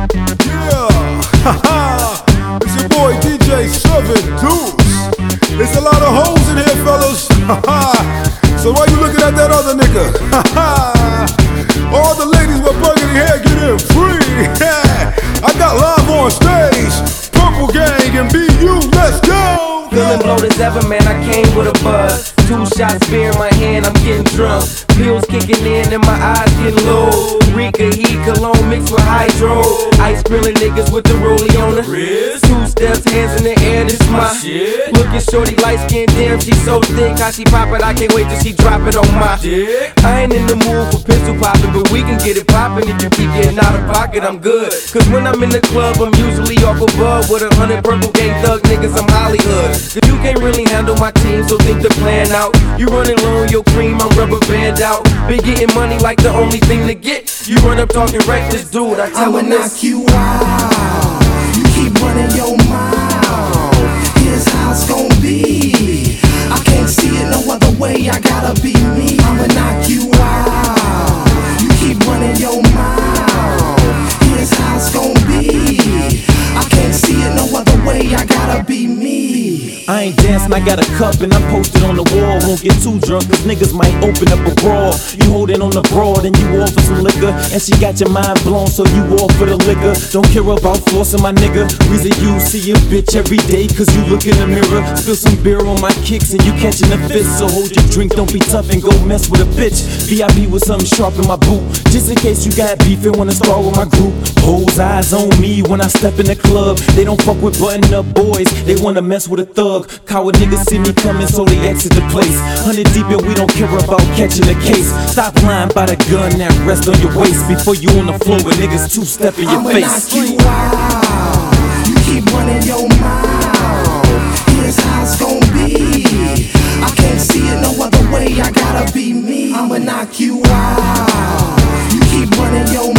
It's your boy DJ 7 Deuce. There's a lot of hoes in here, fellas. So why you looking at that other nigga? All the ladies with burgundy hair get in free. I got live on stage, Purple Gang and BU, let's go. Feeling blowed as ever, man, I came with a buzz. 2 shots beer in my hand, I'm getting drunk. Pills kicking in and my eyes getting low. Rika, heat, cologne mixed with hydro. Ice grilling niggas with the rollie on the wrist. 2 steps, hands in the air, this my shit. Looking shorty, light skin, damn, she so thick. How she pop it, I can't wait till she drop it on my dick. I ain't in the mood for pistol popping, but we can get it poppin'. If you keep getting out of pocket, I'm good. Cause when I'm in the club, I'm usually off above. With 100 Purple Gang thug niggas, I'm Hollywood. Cause you can't really handle my team, so think the plan out. You running low on your cream, I'm rubber band out. Been getting money like the only thing to get. You run up talking reckless, dude, I tell him this. Knock you out. You keep running your mouth. Here's how it's gon' be. I can't see it no other way, I gotta be me. I'ma knock you out. You keep running your mouth. Here's how it's gon' be. I can't see it no other way, I gotta be me. I ain't dancing, I got a cup and I'm posted on the wall. Won't get too drunk cause niggas might open up a brawl. You holding on the broad and you all for some liquor. And she got your mind blown so you all for the liquor. Don't care about flossing my nigga. Reason you see your bitch every day cause you look in the mirror. Spill some beer on my kicks and you catching the fist. So hold your drink, don't be tough and go mess with a bitch. VIP with something sharp in my boot. Just in case you got beef and wanna start with my group. Hoes eyes on me when I step in the club. They don't fuck with button up boys, they wanna mess with a thug. Coward niggas see me coming so they exit the place. 100 deep and we don't care about catching a case. Stop lying by the gun that rest on your waist. Before you on the floor with niggas 2-step in your face. Knock you out. You keep running your mouth. Here's how it's gon' be. I can't see it no other way, I gotta be me. I'ma knock you out. You keep running your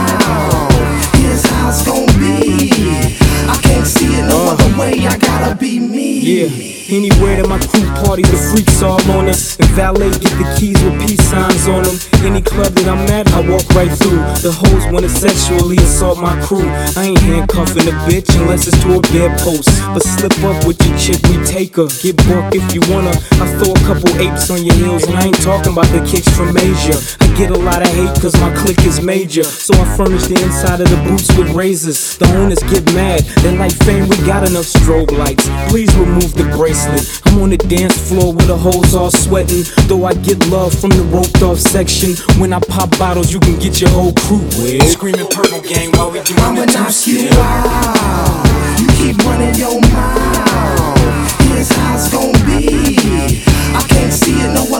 mouth. Here's how it's gon' be. I can't see it no other way, I gotta be me. Yeah, anywhere that my crew party, the freaks all on us. And valet get the keys with peace signs on them. Any club that I'm at, I walk right through. The hoes wanna sexually assault my crew. I ain't handcuffing a bitch unless it's to a bedpost. But slip up with your chick, we take her. Get booked if you wanna. I throw a couple apes on your heels, and I ain't talking about the kicks from Asia. I get a lot of hate cause my clique is major. So I furnish the inside of the boots with razors. The owners get mad, they're like, fame, we got enough strobe lights. Please remove the bracelet. I'm on the dance floor with the hoes all sweating. Though I get love from the roped off section. When I pop bottles, you can get your whole crew with. Screaming Purple Gang while we doing I'ma the knock you out. You keep running your mouth. Here's how it's gon' be. I can't see it no